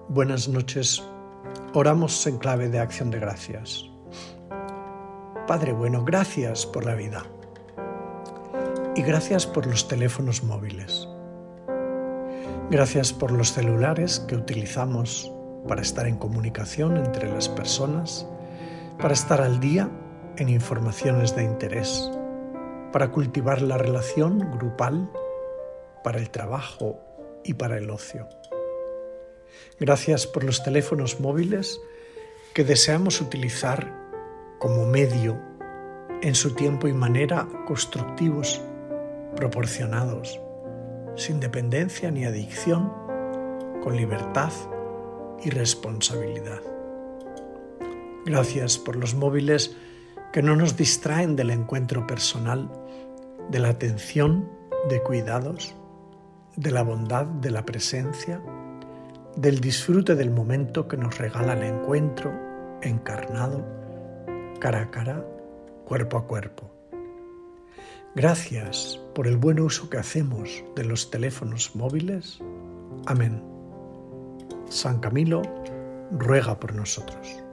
Buenas noches. Oramos en clave de acción de gracias. Padre bueno, gracias por la vida. Y gracias por los teléfonos móviles. Gracias por los celulares que utilizamos para estar en comunicación entre las personas, para estar al día en informaciones de interés, para cultivar la relación grupal, para el trabajo y para el ocio. Gracias por los teléfonos móviles que deseamos utilizar como medio en su tiempo y manera constructivos, proporcionados, sin dependencia ni adicción, con libertad y responsabilidad. Gracias por los móviles que no nos distraen del encuentro personal, de la atención, de cuidados, de la bondad, de la presencia, del disfrute del momento que nos regala el encuentro encarnado, cara a cara, cuerpo a cuerpo. Gracias por el buen uso que hacemos de los teléfonos móviles. Amén. San Camilo ruega por nosotros.